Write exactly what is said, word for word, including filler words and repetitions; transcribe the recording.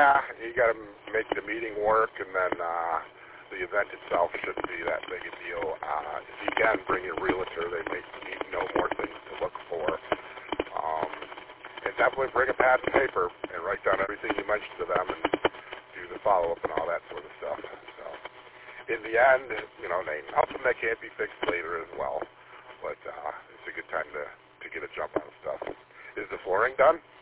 Yeah, you got to make the meeting work, and then uh, the event itself shouldn't be that big a deal. Uh, if you can bring your realtor, they may need to know more things to look for. Um, and definitely bring a pad and paper and write down everything you mentioned to them and do the follow-up and all that sort of stuff. So, in the end, you know, they, nothing that can't be fixed later as well. But uh, it's a good time to, to get a jump on stuff. Is the flooring done?